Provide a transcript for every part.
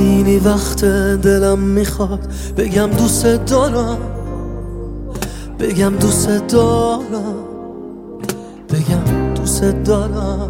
خیلی وقت دلم میخواد بگم دوست دارم، بگم دوست دارم، بگم دوست دارم.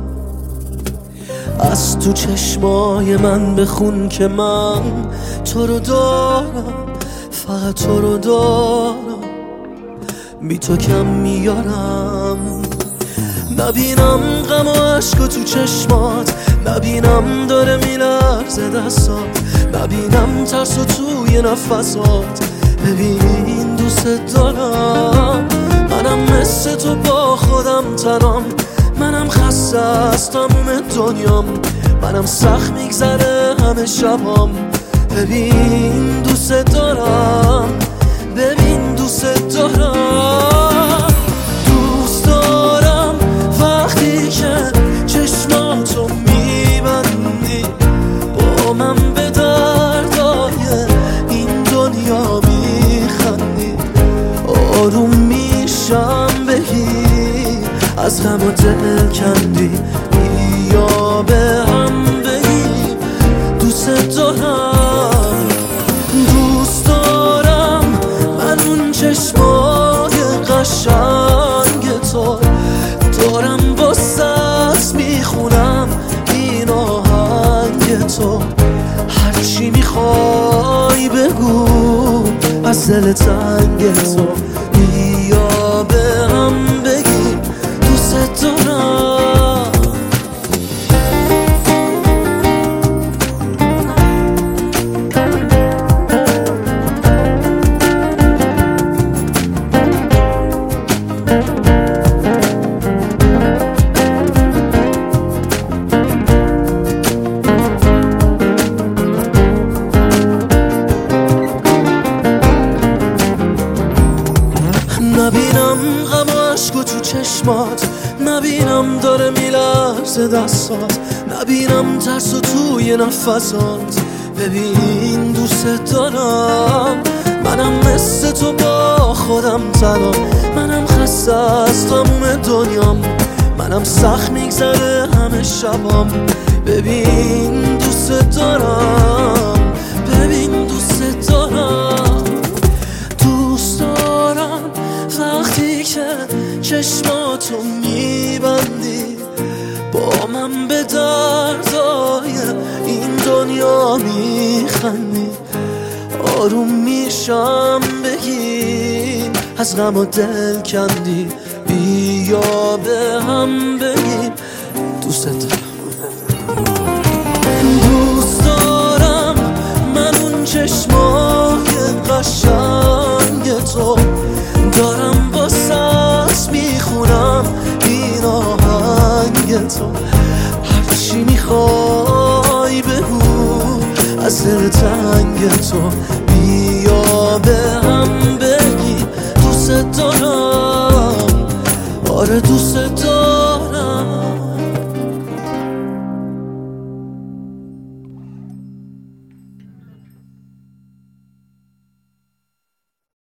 از تو چشمای من بخون که من تو رو دارم، فقط تو رو دارم، بی تو کم میارم. نبینم غم و عشق تو چشمات، نبینم داره میلرزه دستات، نبینم ترس و توی نفسات. ببین دوست دارم، منم مثل تو با خودم تنام، منم خسته از تموم دنیام، منم سخت میگذره همه شبام. ببین دوست دارم، ببین دوست دارم. دوست دارم وقتی که چشماتو میبندی، با من به دردای این دنیا میخندی، آروم میشم بگی از غم و دل کندی، بیا به هم بگیم دوست دارم. دوست دارم من اون چشمای قشنگ تو دارم، با ساز میخونم این آهنگ تو، هرچی میخوای بگو از دل تنگ تو، بیا به هم بگیم دوست دارم. نبینم غم و عشق تو چشمات، نبینم داره میلرزه دستات، نبینم ترس و توی نفسات. ببین دوست دارم، منم مثل تو با خودم تنام، منم خسته از تموم دنیام، منم سخت میگذره همه شبام. ببین دوست دارم، ببین دوست دارم. دوست دارم وقتی که چشماتو میبندی، با من به دردای این دنیا میخندی، آروم میشم بگیم از غم و دل کندی، بیا به هم بگیم دوست دارم. دوست دارم من اون چشمای قشنگ تو دارم، با ساز میخونم این آهنگ تو، هرچی میخوای بگو از دل تنگ تو، بیا به هم بگی دوست دارم، آره دوست دارم.